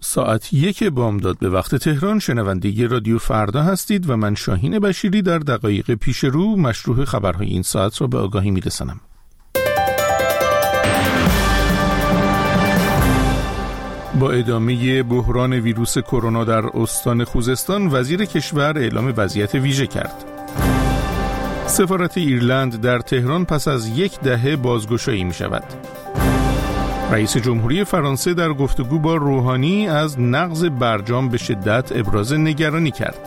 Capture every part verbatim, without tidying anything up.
ساعت یک بامداد به وقت تهران شنونده رادیو فردا هستید و من شاهین بشیری در دقایق پیش رو مشروع خبرهای این ساعت را به آگاهی میرسانم. با ادامه بحران ویروس کرونا در استان خوزستان، وزیر کشور اعلام وضعیت ویژه کرد. سفارت ایرلند در تهران پس از یک دهه بازگشایی می شود. رئیس جمهوری فرانسه در گفتگو با روحانی از نقض برجام به شدت ابراز نگرانی کرد.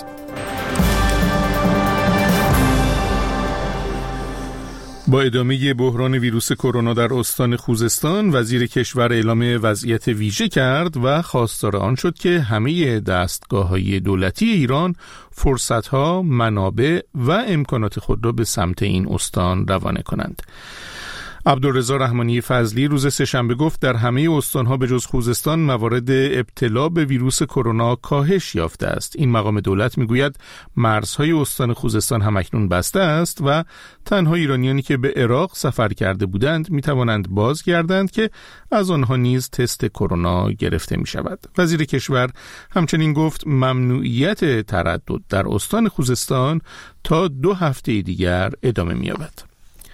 با ادامه بحران ویروس کرونا در استان خوزستان، وزیر کشور اعلام وضعیت ویژه کرد و خواستار آن شد که همه دستگاه‌های دولتی ایران فرصت‌ها، منابع و امکانات خود را به سمت این استان روانه کنند. عبدالرضا رحمانی فضلی روز سه‌شنبه گفت در همه استان‌ها به جز خوزستان موارد ابتلا به ویروس کرونا کاهش یافته است. این مقام دولت میگوید مرزهای استان خوزستان همکنون بسته است و تنها ایرانیانی که به عراق سفر کرده بودند میتوانند بازگردند که از آنها نیز تست کرونا گرفته می شود. وزیر کشور همچنین گفت ممنوعیت تردد در استان خوزستان تا دو هفته دیگر ادامه می‌یابد.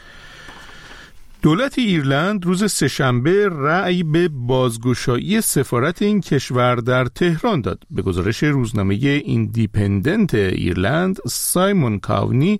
دولت ایرلند روز سه‌شنبه رأی به بازگشایی سفارت این کشور در تهران داد. به گزارش روزنامه ایندیپندنت ایرلند، سایمون کاونی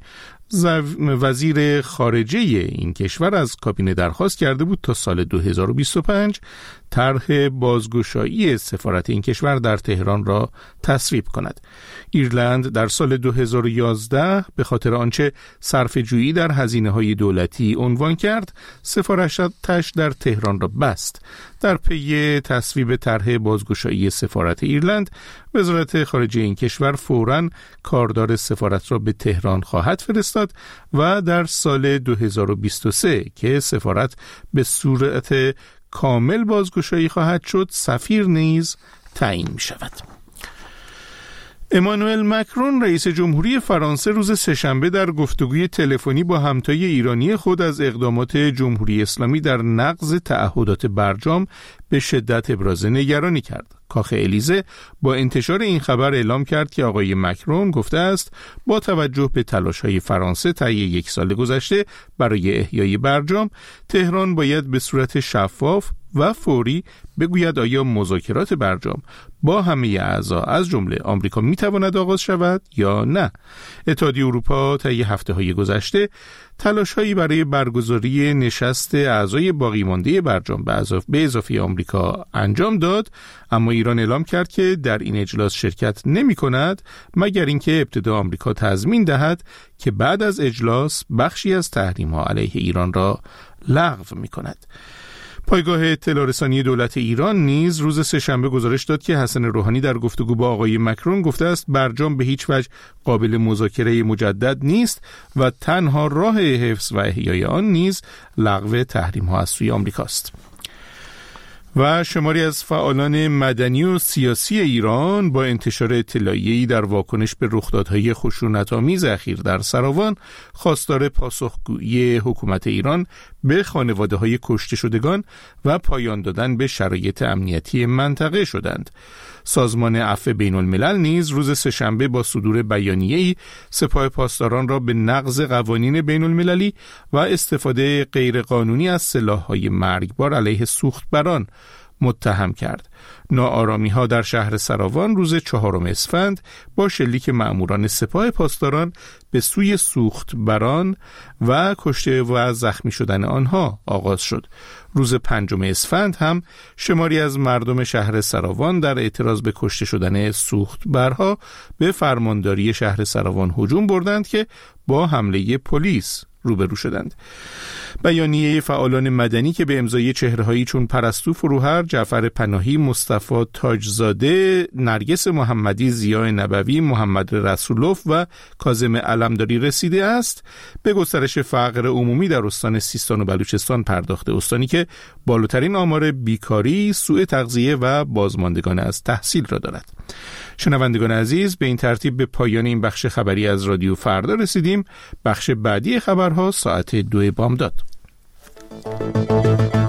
وزیر خارجه این کشور از کابینه درخواست کرده بود تا سال دو هزار و بیست و پنج طرح بازگشایی سفارت این کشور در تهران را تصویب کند. ایرلند در سال دو هزار و یازده به آنچه صرفه‌جویی در هزینه‌های دولتی عنوان کرد، سفارتش در تهران را بست. در پی تصویب طرح بازگشایی سفارت ایرلند، وزارت خارجه این کشور فوراً کاردار سفارت را به تهران خواهد فرستاد و در سال دو هزار و بیست و سه که سفارت به صورت کامل بازگشایی خواهد شد، سفیر نیز تعیین می شود. امانوئل مکرون رئیس جمهوری فرانسه روز سه‌شنبه در گفتگوی تلفنی با همتای ایرانی خود از اقدامات جمهوری اسلامی در نقض تعهدات برجام به شدت ابراز نگرانی کرد. کاخ الیزه با انتشار این خبر اعلام کرد که آقای مکرون گفته است با توجه به تلاش‌های فرانسه طی یک سال گذشته برای احیای برجام، تهران باید به صورت شفاف و فوری بگوید آیا مذاکرات برجام با همه اعضا از جمله آمریکا میتواند آغاز شود یا نه. اتحادیه اروپا طی هفته‌های گذشته تلاش‌هایی برای برگزاری نشست اعضای باقی مانده برجام به اضافه آمریکا انجام داد، اما ایران اعلام کرد که در این اجلاس شرکت نمی‌کند مگر اینکه ابتدا آمریکا تضمین دهد که بعد از اجلاس بخشی از تحریم‌ها علیه ایران را لغو می‌کند. پایگاه اطلاع رسانی دولت ایران نیز روز سه‌شنبه گزارش داد که حسن روحانی در گفتگو با آقای مکرون گفته است برجام به هیچ وجه قابل مذاکره مجدد نیست و تنها راه حفظ و احیای آن نیز لغو تحریم‌ها از سوی آمریکاست. و شماری از فعالان مدنی و سیاسی ایران با انتشار اطلاعیه‌ای در واکنش به رخدادهای خشونت‌آمیز اخیر در سراوان خواستار پاسخگویی حکومت ایران به خانواده‌های کشته شدگان و پایان دادن به شرایط امنیتی منطقه شدند. سازمان عفو بین الملل نیز روز سه‌شنبه با صدور بیانیه‌ای سپاه پاسداران را به نقض قوانین بین المللی و استفاده غیرقانونی از سلاح‌های مرگبار علیه سوختبران متهم کرد. ناآرامی‌ها در شهر سراوان روز چهارم اسفند با شلیک مأموران سپاه پاسداران به سوی سوختبران و کشته و زخمی شدن آنها آغاز شد. روز پنجم اسفند هم شماری از مردم شهر سراوان در اعتراض به کشته شدن سوختبرها به فرمانداری شهر سراوان هجوم بردند که با حمله پلیس روبرو شدند. بیانیه فعالان مدنی که به امضای چهره‌هایی چون پرستو فروهر، جعفر پناهی، مصطفی تاجزاده، نرگس محمدی، ضیاء نبوی، محمد رسولوف و کاظم علمداری رسیده است، به گسترش فقر عمومی در استان سیستان و بلوچستان پرداخته، استانی که بالاترین آمار بیکاری، سوء تغذیه و بازماندگان از تحصیل را دارد. شنوندگان عزیز، به این ترتیب به پایان این بخش خبری از رادیو فردا رسیدیم. بخش بعدی خبرها ساعت دو بامداد.